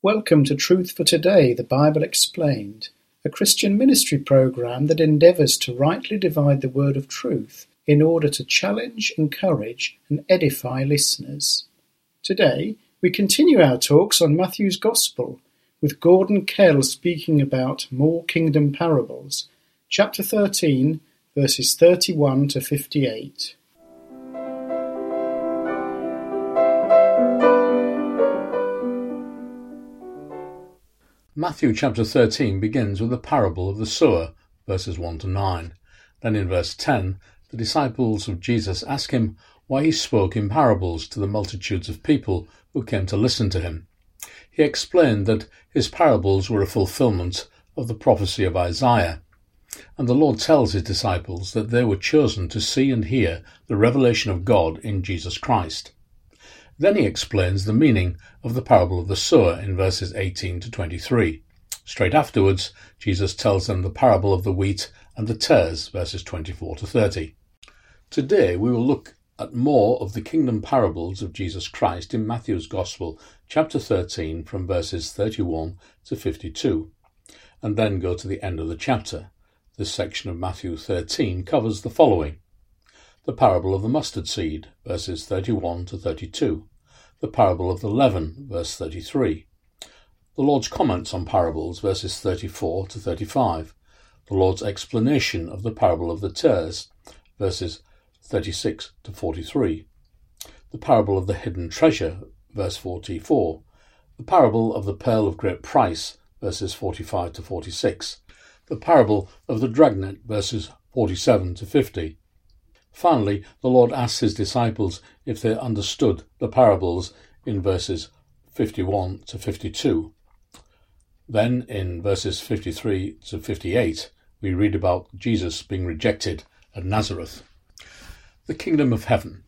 Welcome to Truth for Today, the Bible Explained, a Christian ministry program that endeavours to rightly divide the word of truth in order to challenge, encourage and edify listeners. Today, we continue our talks on Matthew's Gospel, with Gordon Kell speaking about more kingdom parables, chapter 13, verses 31 to 58. Matthew chapter 13 begins with the parable of the sower, verses 1 to 9. Then in verse 10, the disciples of Jesus ask him why he spoke in parables to the multitudes of people who came to listen to him. He explained that his parables were a fulfillment of the prophecy of Isaiah, and the Lord tells his disciples that they were chosen to see and hear the revelation of God in Jesus Christ. Then he explains the meaning of the parable of the sower in verses 18 to 23. Straight afterwards, Jesus tells them the parable of the wheat and the tares, verses 24 to 30. Today we will look at more of the kingdom parables of Jesus Christ in Matthew's Gospel, chapter 13, from verses 31 to 52, and then go to the end of the chapter. This section of Matthew 13 covers the following: the parable of the mustard seed, verses 31 to 32. The parable of the leaven, verse 33. The Lord's comments on parables, verses 34 to 35. The Lord's explanation of the parable of the tares, verses 36 to 43. The parable of the hidden treasure, verse 44. The parable of the pearl of great price, verses 45 to 46. The parable of the dragnet, verses 47 to 50. Finally, the Lord asks his disciples if they understood the parables in verses 51 to 52. Then, in verses 53 to 58, we read about Jesus being rejected at Nazareth. The Kingdom of Heaven.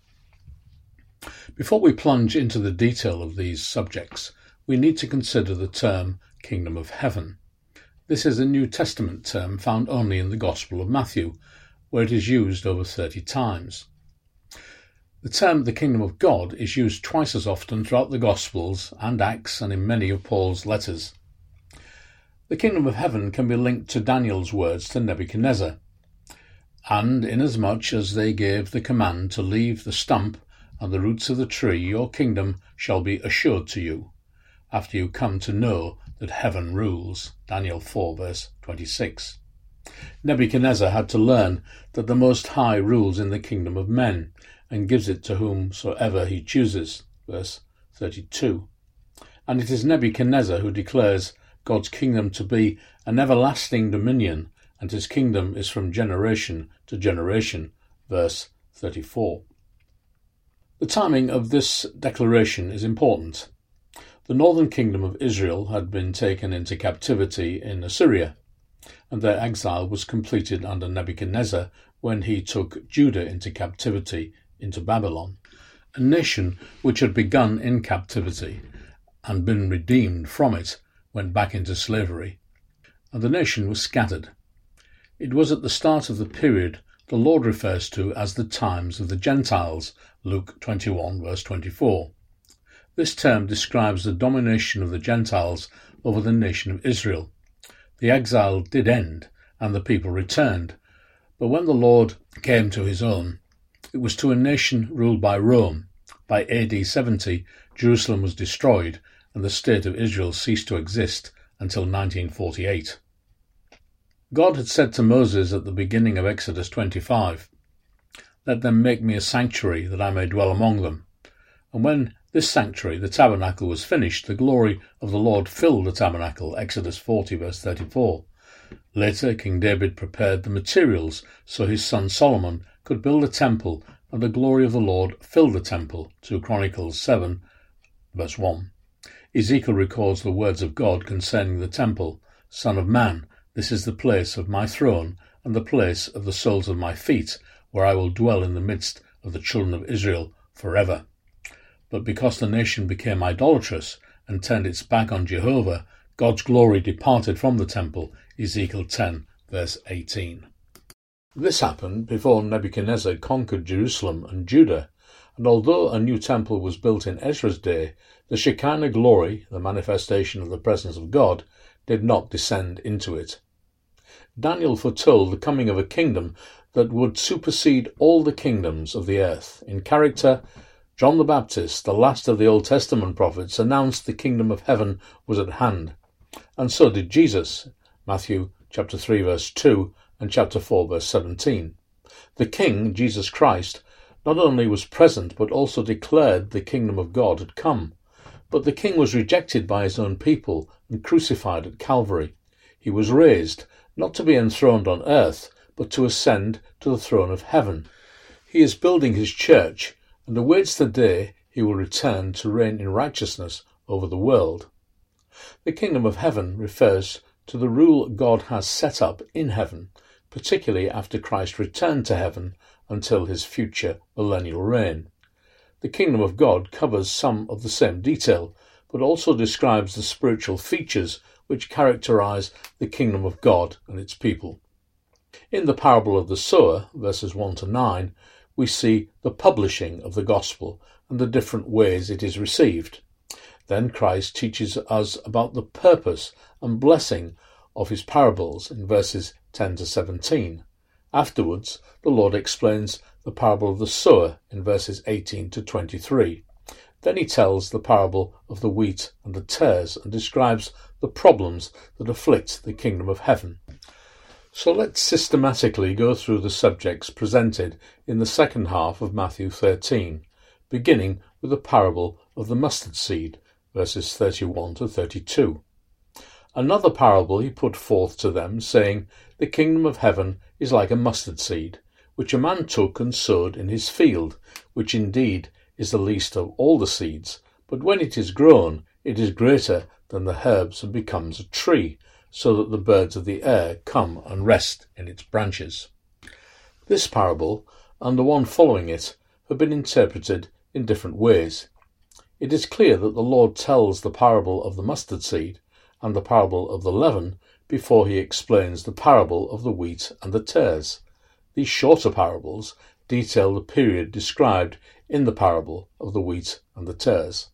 Before we plunge into the detail of these subjects, we need to consider the term Kingdom of Heaven. This is a New Testament term found only in the Gospel of Matthew, where it is used over 30 times. The term the Kingdom of God is used twice as often throughout the Gospels and Acts and in many of Paul's letters. The Kingdom of Heaven can be linked to Daniel's words to Nebuchadnezzar. And inasmuch as they gave the command to leave the stump and the roots of the tree, your kingdom shall be assured to you, after you come to know that heaven rules. Daniel 4 verse 26. Nebuchadnezzar had to learn that the Most High rules in the kingdom of men and gives it to whomsoever he chooses, verse 32. And it is Nebuchadnezzar who declares God's kingdom to be an everlasting dominion, and his kingdom is from generation to generation, verse 34. The timing of this declaration is important. The northern kingdom of Israel had been taken into captivity in Assyria, and their exile was completed under Nebuchadnezzar when he took Judah into captivity into Babylon. A nation which had begun in captivity and been redeemed from it went back into slavery, and the nation was scattered. It was at the start of the period the Lord refers to as the times of the Gentiles, Luke 21 verse 24. This term describes the domination of the Gentiles over the nation of Israel. The exile did end, and the people returned, but when the Lord came to his own, it was to a nation ruled by Rome. By AD 70, Jerusalem was destroyed, and the state of Israel ceased to exist until 1948. God had said to Moses at the beginning of Exodus 25, "Let them make me a sanctuary, that I may dwell among them." And when this sanctuary, the tabernacle, was finished, the glory of the Lord filled the tabernacle, Exodus 40 verse 34. Later, King David prepared the materials so his son Solomon could build a temple, and the glory of the Lord filled the temple, 2 Chronicles 7 verse 1. Ezekiel records the words of God concerning the temple, "Son of man, this is the place of my throne, and the place of the soles of my feet, where I will dwell in the midst of the children of Israel forever." But because the nation became idolatrous and turned its back on Jehovah, God's glory departed from the temple, Ezekiel 10 verse 18. This happened before Nebuchadnezzar conquered Jerusalem and Judah, and although a new temple was built in Ezra's day, the Shekinah glory, the manifestation of the presence of God, did not descend into it. Daniel foretold the coming of a kingdom that would supersede all the kingdoms of the earth. In character, John the Baptist, the last of the Old Testament prophets, announced the kingdom of heaven was at hand. And so did Jesus, Matthew chapter 3 verse 2 and chapter 4 verse 17. The King, Jesus Christ, not only was present but also declared the kingdom of God had come. But the King was rejected by his own people and crucified at Calvary. He was raised, not to be enthroned on earth, but to ascend to the throne of heaven. He is building his church and awaits the day he will return to reign in righteousness over the world. The kingdom of heaven refers to the rule God has set up in heaven, particularly after Christ returned to heaven until his future millennial reign. The kingdom of God covers some of the same detail, but also describes the spiritual features which characterize the kingdom of God and its people. In the parable of the sower, verses 1 to 9, we see the publishing of the gospel and the different ways it is received. Then Christ teaches us about the purpose and blessing of his parables in verses 10 to 17. Afterwards, the Lord explains the parable of the sower in verses 18 to 23. Then he tells the parable of the wheat and the tares and describes the problems that afflict the kingdom of heaven. So let's systematically go through the subjects presented in the second half of Matthew 13, beginning with the parable of the mustard seed, verses 31 to 32. Another parable he put forth to them, saying, The kingdom of heaven is like a mustard seed, which a man took and sowed in his field, which indeed is the least of all the seeds, but when it is grown, it is greater than the herbs and becomes a tree, so that the birds of the air come and rest in its branches. This parable, and the one following it, have been interpreted in different ways. It is clear that the Lord tells the parable of the mustard seed and the parable of the leaven before he explains the parable of the wheat and the tares. These shorter parables detail the period described in the parable of the wheat and the tares.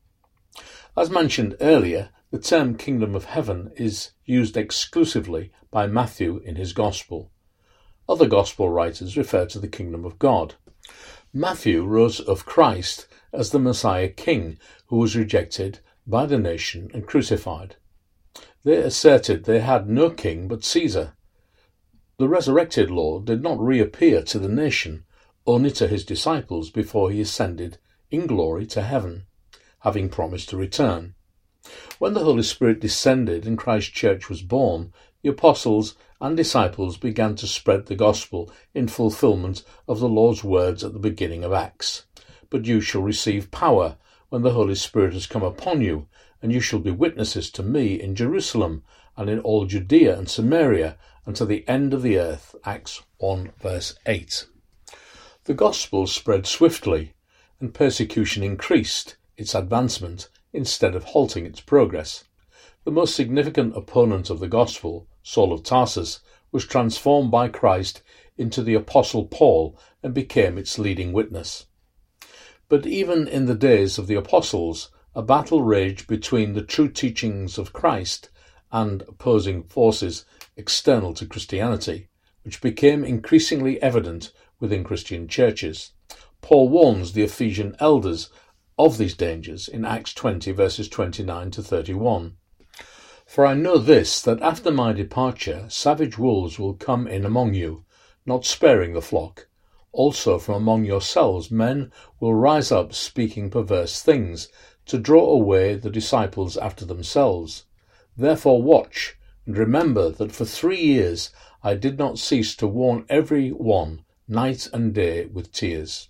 As mentioned earlier, the term kingdom of heaven is used exclusively by Matthew in his gospel. Other gospel writers refer to the kingdom of God. Matthew wrote of Christ as the Messiah King who was rejected by the nation and crucified. They asserted they had no king but Caesar. The resurrected Lord did not reappear to the nation, only to his disciples before he ascended in glory to heaven, having promised to return. When the Holy Spirit descended and Christ's church was born, the apostles and disciples began to spread the gospel in fulfillment of the Lord's words at the beginning of Acts. But you shall receive power when the Holy Spirit has come upon you, and you shall be witnesses to me in Jerusalem and in all Judea and Samaria and to the end of the earth. Acts 1 verse 8. The gospel spread swiftly, and persecution increased its advancement instead of halting its progress. The most significant opponent of the gospel, Saul of Tarsus, was transformed by Christ into the Apostle Paul and became its leading witness. But even in the days of the apostles, a battle raged between the true teachings of Christ and opposing forces external to Christianity, which became increasingly evident within Christian churches. Paul warns the Ephesian elders of these dangers in Acts 20 verses 29 to 31. For I know this, that after my departure savage wolves will come in among you, not sparing the flock. Also from among yourselves men will rise up speaking perverse things, to draw away the disciples after themselves. Therefore watch, and remember that for 3 years I did not cease to warn every one, night and day, with tears.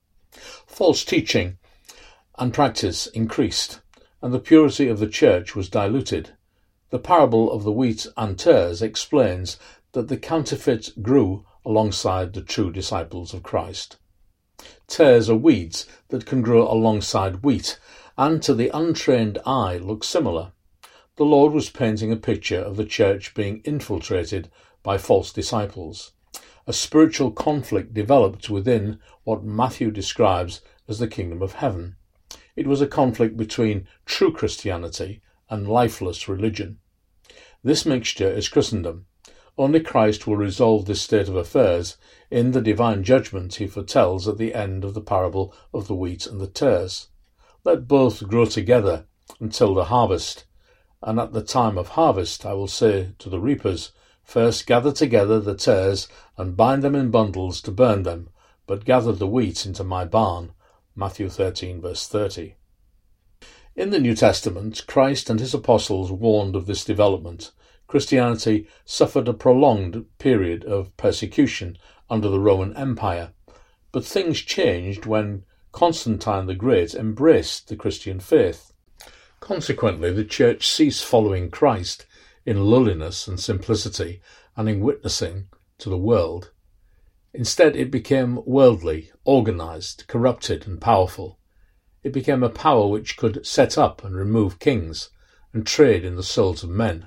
False teaching and practice increased, and the purity of the church was diluted. The parable of the wheat and tares explains that the counterfeit grew alongside the true disciples of Christ. Tares are weeds that can grow alongside wheat, and to the untrained eye look similar. The Lord was painting a picture of the church being infiltrated by false disciples. A spiritual conflict developed within what Matthew describes as the kingdom of heaven. It was a conflict between true Christianity and lifeless religion. This mixture is Christendom. Only Christ will resolve this state of affairs in the divine judgment he foretells at the end of the parable of the wheat and the tares. Let both grow together until the harvest. And at the time of harvest I will say to the reapers, First gather together the tares, and bind them in bundles to burn them, but gather the wheat into my barn. Matthew 13, verse 30. In the New Testament, Christ and his apostles warned of this development. Christianity suffered a prolonged period of persecution under the Roman Empire, but things changed when Constantine the Great embraced the Christian faith. Consequently, the Church ceased following Christ in lowliness and simplicity and in witnessing to the world. Instead, it became worldly, organised, corrupted and powerful. It became a power which could set up and remove kings and trade in the souls of men.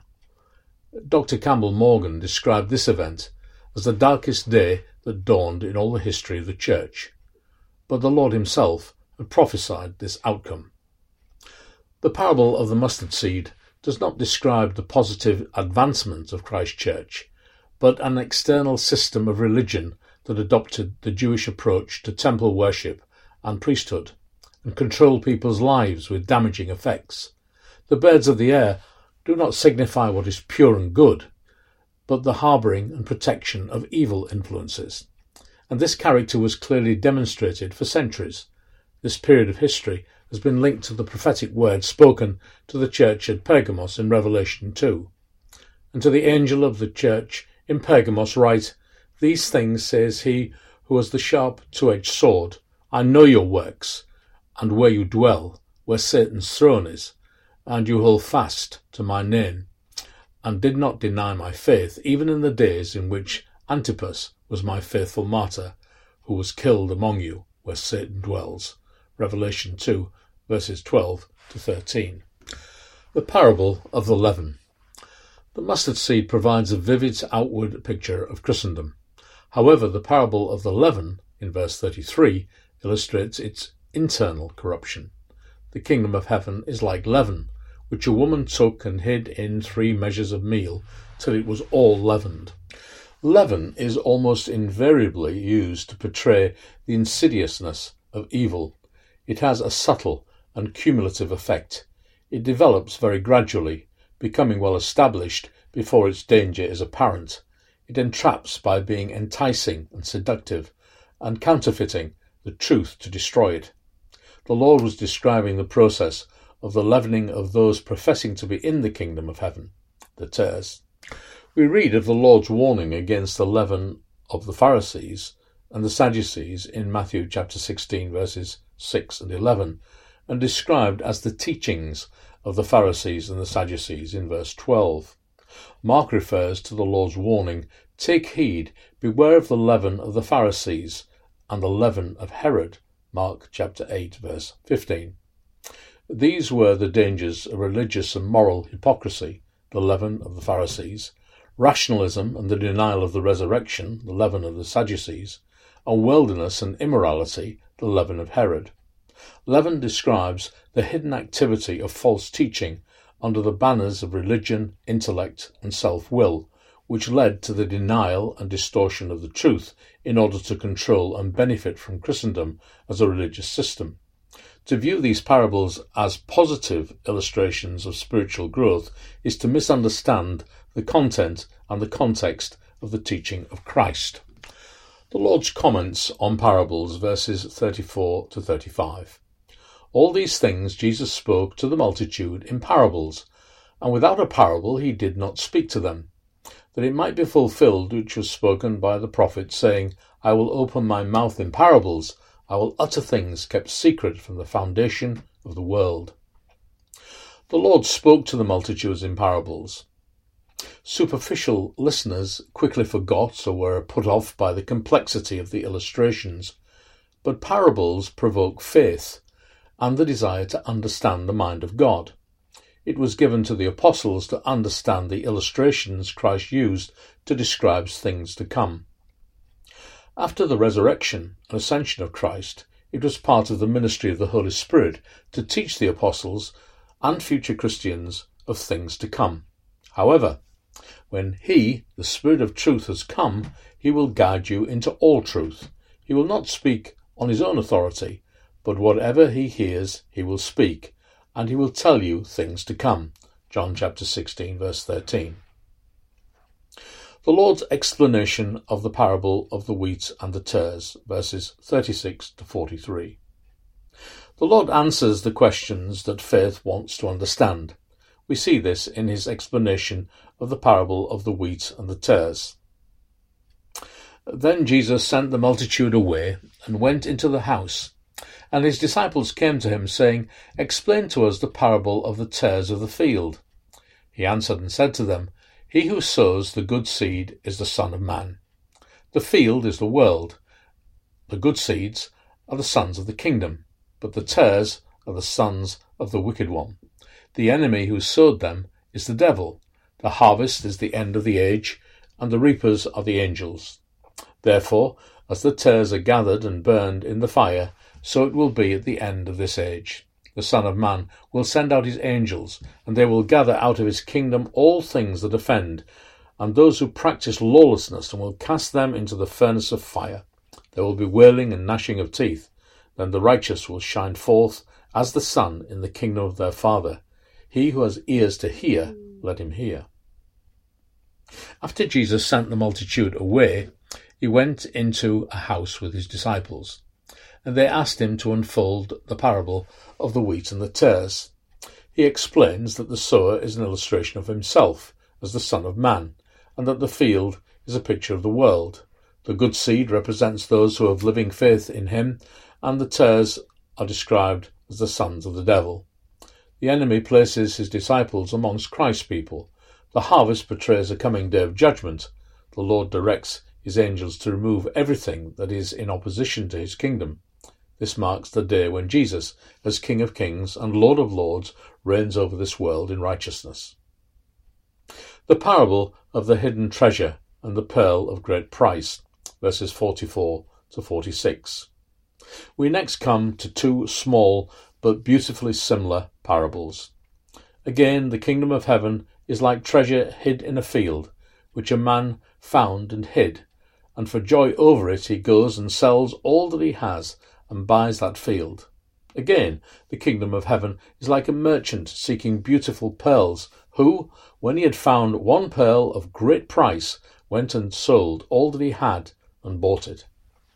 Dr. Campbell Morgan described this event as the darkest day that dawned in all the history of the Church. But the Lord himself had prophesied this outcome. The parable of the mustard seed does not describe the positive advancement of Christ's Church, but an external system of religion that adopted the Jewish approach to temple worship and priesthood, and controlled people's lives with damaging effects. The birds of the air do not signify what is pure and good, but the harbouring and protection of evil influences. And this character was clearly demonstrated for centuries. This period of history has been linked to the prophetic word spoken to the church at Pergamos in Revelation 2. And to the angel of the church in Pergamos write, These things says he who has the sharp two-edged sword. I know your works, and where you dwell, where Satan's throne is, and you hold fast to my name, and did not deny my faith, even in the days in which Antipas was my faithful martyr, who was killed among you, where Satan dwells. Revelation 2, verses 12 to 13. The parable of the leaven. The mustard seed provides a vivid outward picture of Christendom. However, the parable of the leaven, in verse 33, illustrates its internal corruption. The kingdom of heaven is like leaven, which a woman took and hid in 3 measures of meal, till it was all leavened. Leaven is almost invariably used to portray the insidiousness of evil. It has a subtle and cumulative effect. It develops very gradually, becoming well established before its danger is apparent. It entraps by being enticing and seductive, and counterfeiting the truth to destroy it. The Lord was describing the process of the leavening of those professing to be in the kingdom of heaven, the tares. We read of the Lord's warning against the leaven of the Pharisees and the Sadducees in Matthew chapter 16, verses 6 and 11, and described as the teachings of the Pharisees and the Sadducees in verse 12. Mark refers to the Lord's warning, Take heed, beware of the leaven of the Pharisees and the leaven of Herod, Mark chapter 8, verse 15. These were the dangers of religious and moral hypocrisy, the leaven of the Pharisees, rationalism and the denial of the resurrection, the leaven of the Sadducees, and worldliness and immorality, the leaven of Herod. Leaven describes the hidden activity of false teaching under the banners of religion, intellect, and self-will, which led to the denial and distortion of the truth in order to control and benefit from Christendom as a religious system. To view these parables as positive illustrations of spiritual growth is to misunderstand the content and the context of the teaching of Christ. The Lord's comments on parables, verses 34 to 35. All these things Jesus spoke to the multitude in parables, and without a parable he did not speak to them, that it might be fulfilled which was spoken by the prophet, saying, I will open my mouth in parables, I will utter things kept secret from the foundation of the world. The Lord spoke to the multitudes in parables. Superficial listeners quickly forgot or were put off by the complexity of the illustrations, but parables provoke faith and the desire to understand the mind of God. It was given to the apostles to understand the illustrations Christ used to describe things to come. After the resurrection and ascension of Christ, It was part of the ministry of the Holy Spirit to teach the apostles and future Christians of things to come. However, when He, the Spirit of truth, has come, He will guide you into all truth. He will not speak on His own authority, but whatever He hears, He will speak, and He will tell you things to come. John chapter 16, verse 13. The Lord's explanation of the parable of the wheat and the tares, verses 36 to 43. The Lord answers the questions that faith wants to understand. We see this in His explanation of the parable of the wheat and the tares. Then Jesus sent the multitude away and went into the house. And His disciples came to Him, saying, "Explain to us the parable of the tares of the field." He answered and said to them, "He who sows the good seed is the Son of Man. The field is the world. The good seeds are the sons of the kingdom, but the tares are the sons of the wicked one. The enemy who sowed them is the devil. The harvest is the end of the age, and the reapers are the angels. Therefore, as the tares are gathered and burned in the fire, so it will be at the end of this age. The Son of Man will send out His angels, and they will gather out of His kingdom all things that offend, and those who practice lawlessness, and will cast them into the furnace of fire. There will be wailing and gnashing of teeth. Then the righteous will shine forth as the sun in the kingdom of their Father. He who has ears to hear, let him hear." After Jesus sent the multitude away, He went into a house with His disciples, and they asked Him to unfold the parable of the wheat and the tares. He explains that the sower is an illustration of Himself as the Son of Man, and that the field is a picture of the world. The good seed represents those who have living faith in Him, and the tares are described as the sons of the devil. The enemy places his disciples amongst Christ's people. The harvest portrays a coming day of judgment. The Lord directs His angels to remove everything that is in opposition to His kingdom. This marks the day when Jesus, as King of Kings and Lord of Lords, reigns over this world in righteousness. The parable of the hidden treasure and the pearl of great price, verses 44 to 46. We next come to two small but beautifully similar parables. Again, the kingdom of heaven is like treasure hid in a field, which a man found and hid, and for joy over it he goes and sells all that he has and buys that field. Again, the kingdom of heaven is like a merchant seeking beautiful pearls, who, when he had found one pearl of great price, went and sold all that he had and bought it.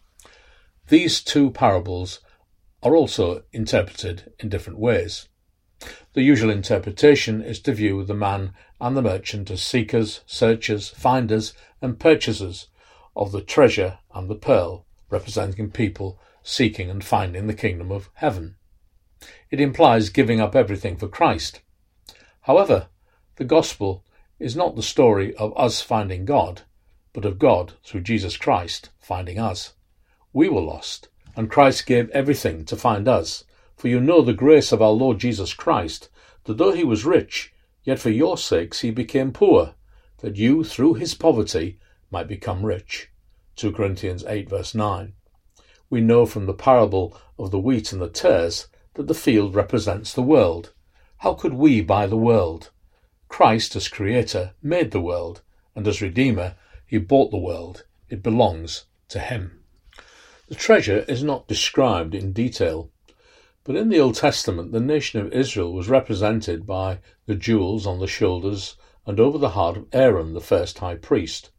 These two parables are also interpreted in different ways. The usual interpretation is to view the man and the merchant as seekers, searchers, finders, and purchasers of the treasure and the pearl, representing people seeking and finding the kingdom of heaven. It implies giving up everything for Christ. However, the gospel is not the story of us finding God, but of God, through Jesus Christ, finding us. We were lost, and Christ gave everything to find us. For you know the grace of our Lord Jesus Christ, that though He was rich, yet for your sakes He became poor, that you, through His poverty, might become rich. 2 Corinthians 8 verse 9. We know from the parable of the wheat and the tares that the field represents the world. How could we buy the world? Christ, as Creator, made the world, and as Redeemer, He bought the world. It belongs to Him. The treasure is not described in detail, but in the Old Testament the nation of Israel was represented by the jewels on the shoulders and over the heart of Aaron, the first high priest.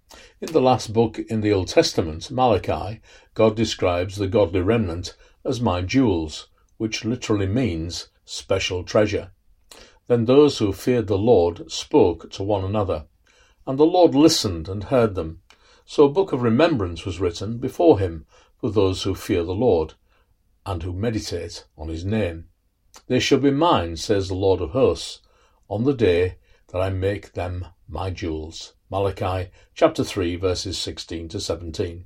In the last book in the Old Testament, Malachi, God describes the godly remnant as my jewels, which literally means special treasure. Then those who feared the Lord spoke to one another, and the Lord listened and heard them. So a book of remembrance was written before Him for those who fear the Lord, and who meditate on His name. They shall be mine, says the Lord of hosts, on the day that I make them my jewels. Malachi chapter 3 verses 16 to 17.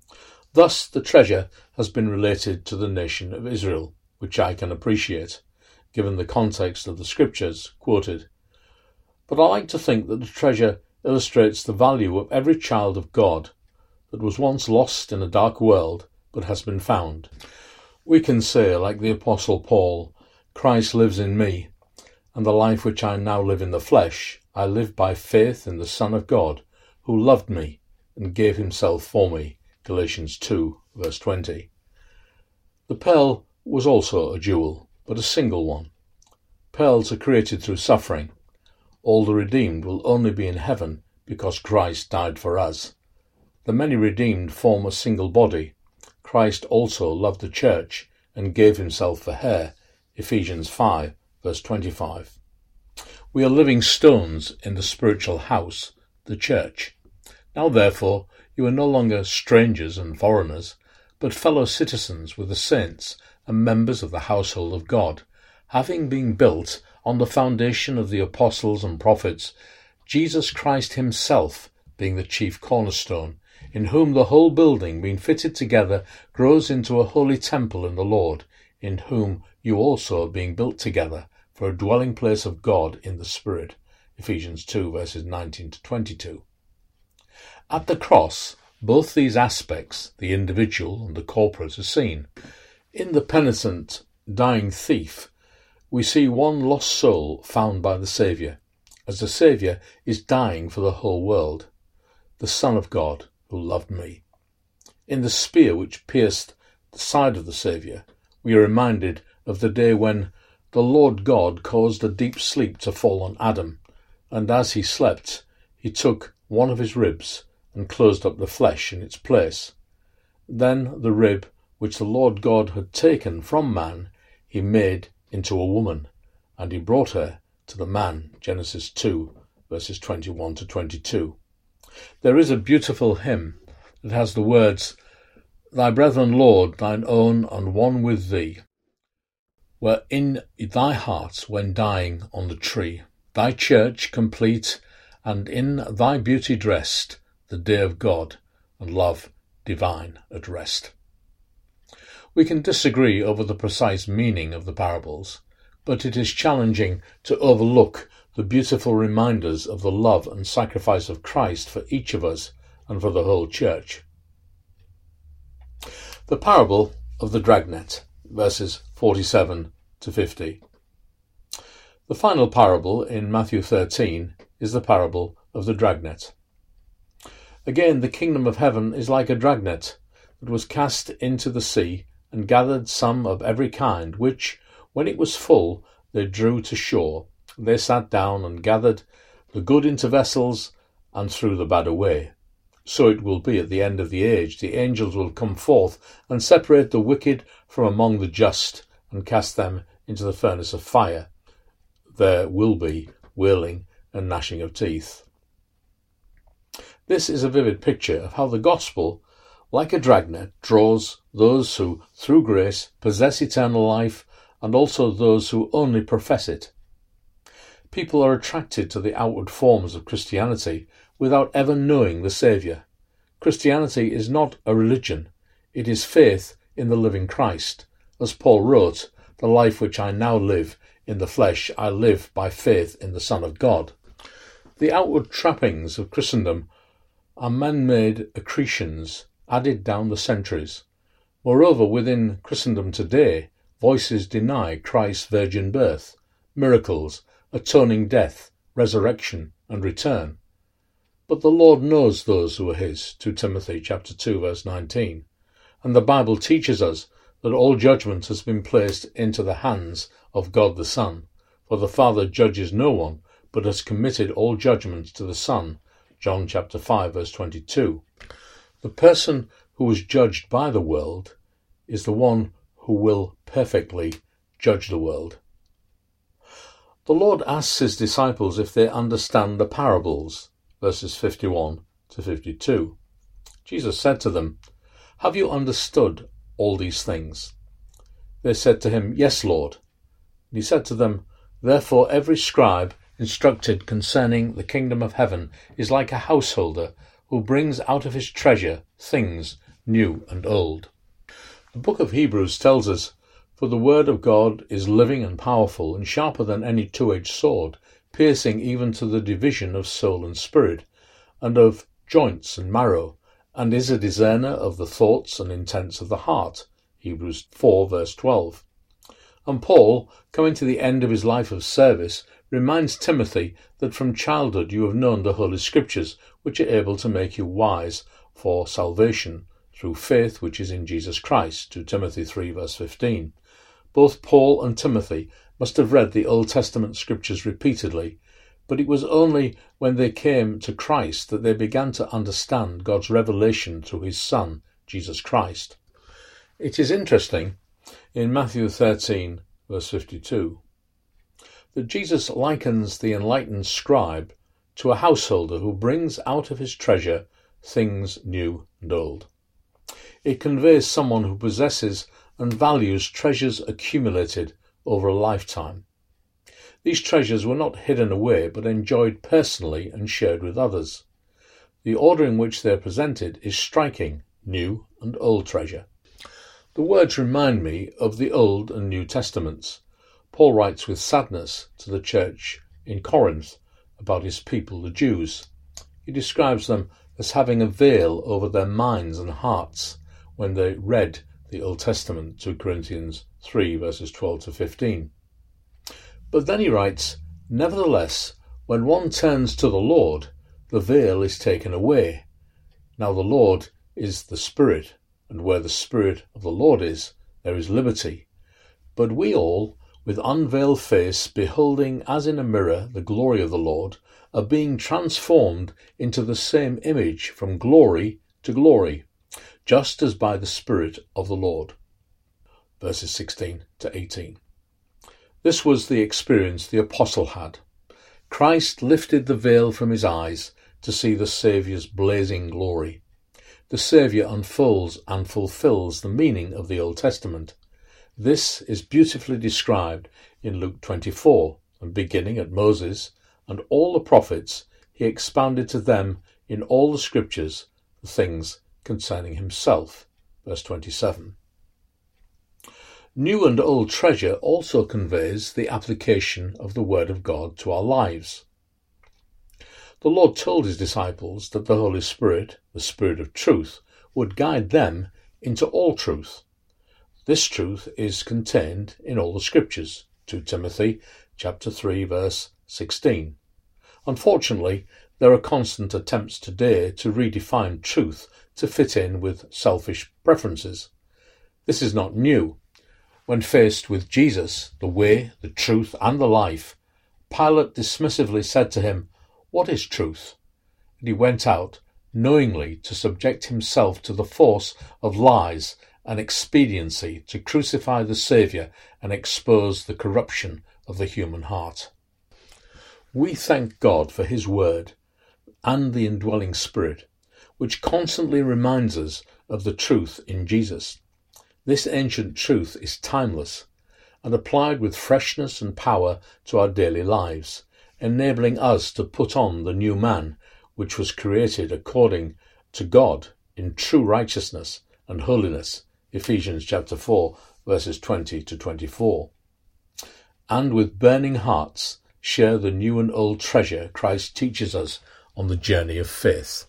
Thus the treasure has been related to the nation of Israel, which I can appreciate, given the context of the scriptures quoted. But I like to think that the treasure illustrates the value of every child of God that was once lost in a dark world but has been found. We can say, like the Apostle Paul, Christ lives in me, and the life which I now live in the flesh, I live by faith in the Son of God, who loved me and gave himself for me. Galatians 2, verse 20. The pearl was also a jewel, but a single one. Pearls are created through suffering. All the redeemed will only be in heaven because Christ died for us. The many redeemed form a single body. Christ also loved the church and gave himself for her. Ephesians 5, verse 25. We are living stones in the spiritual house, the church. Now therefore you are no longer strangers and foreigners, but fellow citizens with the saints and members of the household of God, having been built on the foundation of the apostles and prophets, Jesus Christ himself being the chief cornerstone, in whom the whole building, being fitted together, grows into a holy temple in the Lord, in whom you also are being built together for a dwelling place of God in the Spirit. Ephesians 2, verses 19 to 22. At the cross, both these aspects, the individual and the corporate, are seen. In the penitent, dying thief, we see one lost soul found by the Saviour, as the Saviour is dying for the whole world, the Son of God, who loved me. In the spear which pierced the side of the Saviour, we are reminded of the day when the Lord God caused a deep sleep to fall on Adam, and as he slept, he took one of his ribs and closed up the flesh in its place. Then the rib which the Lord God had taken from man, he made into a woman, and he brought her to the man. Genesis 2, verses 21 to 22. There is a beautiful hymn that has the words, Thy brethren, Lord, thine own, and one with thee, were in thy heart when dying on the tree, thy church complete, and in thy beauty dressed, the day of God and love divine at rest. We can disagree over the precise meaning of the parables, but it is challenging to overlook the beautiful reminders of the love and sacrifice of Christ for each of us and for the whole church. The parable of the dragnet, verses 47 to 50. The final parable in Matthew 13 is the parable of the dragnet. Again, the kingdom of heaven is like a dragnet that was cast into the sea and gathered some of every kind, which, when it was full, they drew to shore. They sat down and gathered the good into vessels and threw the bad away. So it will be at the end of the age. The angels will come forth and separate the wicked from among the just and cast them into the furnace of fire. There will be wailing and gnashing of teeth. This is a vivid picture of how the gospel, like a dragnet, draws those who, through grace, possess eternal life, and also those who only profess it. People are attracted to the outward forms of Christianity without ever knowing the Saviour. Christianity is not a religion. It is faith in the living Christ. As Paul wrote, the life which I now live in the flesh, I live by faith in the Son of God. The outward trappings of Christendom are man-made accretions added down the centuries. Moreover, within Christendom today, voices deny Christ's virgin birth, miracles, atoning death, resurrection, and return. But the Lord knows those who are his, 2 Timothy chapter 2, verse 19, and the Bible teaches us that all judgment has been placed into the hands of God the Son, for the Father judges no one, but has committed all judgment to the Son, John chapter 5, verse 22. The person who was judged by the world is the one who will perfectly judge the world. The Lord asks his disciples if they understand the parables, verses 51 to 52. Jesus said to them, Have you understood all these things? They said to him, Yes, Lord. And he said to them, Therefore every scribe instructed concerning the kingdom of heaven is like a householder who brings out of his treasure things new and old. The book of Hebrews tells us, For the word of God is living and powerful and sharper than any two-edged sword, piercing even to the division of soul and spirit, and of joints and marrow, and is a discerner of the thoughts and intents of the heart. Hebrews 4 verse 12. And Paul, coming to the end of his life of service, reminds Timothy that from childhood you have known the Holy Scriptures, which are able to make you wise for salvation through faith which is in Jesus Christ, 2 Timothy 3 verse 15. Both Paul and Timothy must have read the Old Testament Scriptures repeatedly, but it was only when they came to Christ that they began to understand God's revelation through his Son, Jesus Christ. It is interesting, in Matthew 13 verse 52, that Jesus likens the enlightened scribe to a householder who brings out of his treasure things new and old. It conveys someone who possesses and values treasures accumulated over a lifetime. These treasures were not hidden away, but enjoyed personally and shared with others. The order in which they are presented is striking: new and old treasure. The words remind me of the Old and New Testaments. Paul writes with sadness to the church in Corinth about his people, the Jews. He describes them as having a veil over their minds and hearts when they read the Old Testament, 2 Corinthians 3 verses 12 to 15. But then he writes, nevertheless, when one turns to the Lord, the veil is taken away. Now the Lord is the Spirit, and where the Spirit of the Lord is, there is liberty. But we all, with unveiled face, beholding as in a mirror the glory of the Lord, are being transformed into the same image from glory to glory, just as by the Spirit of the Lord. Verses 16 to 18. This was the experience the apostle had. Christ lifted the veil from his eyes to see the Saviour's blazing glory. The Saviour unfolds and fulfills the meaning of the Old Testament. This is beautifully described in Luke 24, and beginning at Moses and all the prophets, he expounded to them in all the Scriptures the things concerning himself. Verse 27. New and old treasure also conveys the application of the Word of God to our lives. The Lord told his disciples that the Holy Spirit, the Spirit of truth, would guide them into all truth. This truth is contained in all the Scriptures, 2 Timothy chapter 3 verse 16. Unfortunately, there are constant attempts today to redefine truth to fit in with selfish preferences. This is not new. When faced with Jesus, the way, the truth, and the life, Pilate dismissively said to him, "What is truth?" And he went out, knowingly to subject himself to the force of lies and expediency to crucify the Saviour and expose the corruption of the human heart. We thank God for his word and the indwelling Spirit, which constantly reminds us of the truth in Jesus. This ancient truth is timeless and applied with freshness and power to our daily lives, enabling us to put on the new man, which was created according to God in true righteousness and holiness, Ephesians chapter 4, verses 20 to 24. And with burning hearts share the new and old treasure Christ teaches us on the journey of faith.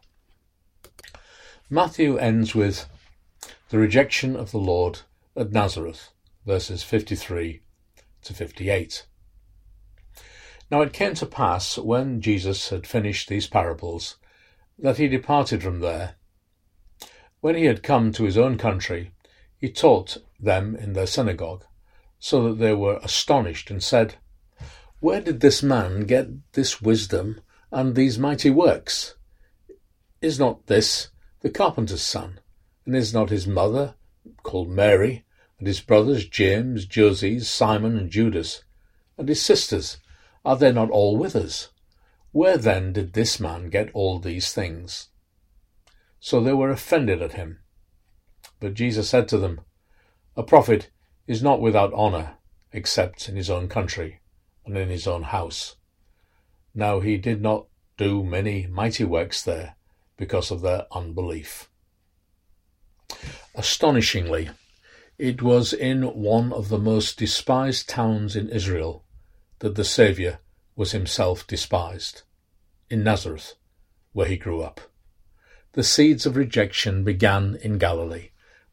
Matthew ends with the rejection of the Lord at Nazareth, verses 53 to 58. Now it came to pass, when Jesus had finished these parables, that he departed from there. When he had come to his own country, he taught them in their synagogue, so that they were astonished and said, "Where did this man get this wisdom and these mighty works? Is not this the carpenter's son? And is not his mother called Mary, and his brothers James, Joses, Simon, and Judas? And his sisters, are they not all with us? Where then did this man get all these things?" So they were offended at him. But Jesus said to them, "A prophet is not without honour, except in his own country and in his own house." Now he did not do many mighty works there because of their unbelief. Astonishingly, it was in one of the most despised towns in Israel that the Saviour was himself despised, in Nazareth, where he grew up. The seeds of rejection began in Galilee,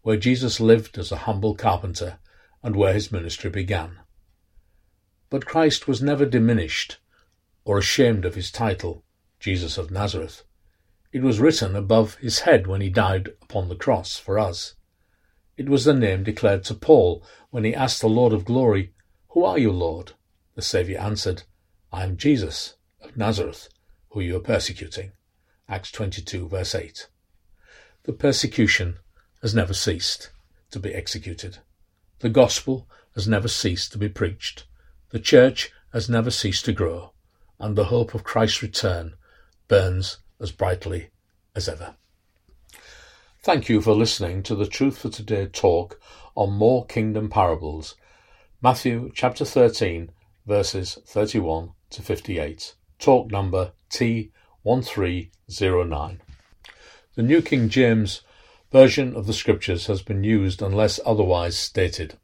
where Jesus lived as a humble carpenter and where his ministry began. But Christ was never diminished or ashamed of his title, Jesus of Nazareth. It was written above his head when he died upon the cross for us. It was the name declared to Paul when he asked the Lord of glory, "Who are you, Lord?" The Saviour answered, "I am Jesus of Nazareth, who you are persecuting." Acts 22, verse 8. The persecution has never ceased to be executed. The gospel has never ceased to be preached. The church has never ceased to grow, and the hope of Christ's return burns as brightly as ever. Thank you for listening to the Truth for Today talk on More Kingdom Parables, Matthew chapter 13, verses 31 to 58, talk number T1309. The New King James Version of the Scriptures has been used unless otherwise stated.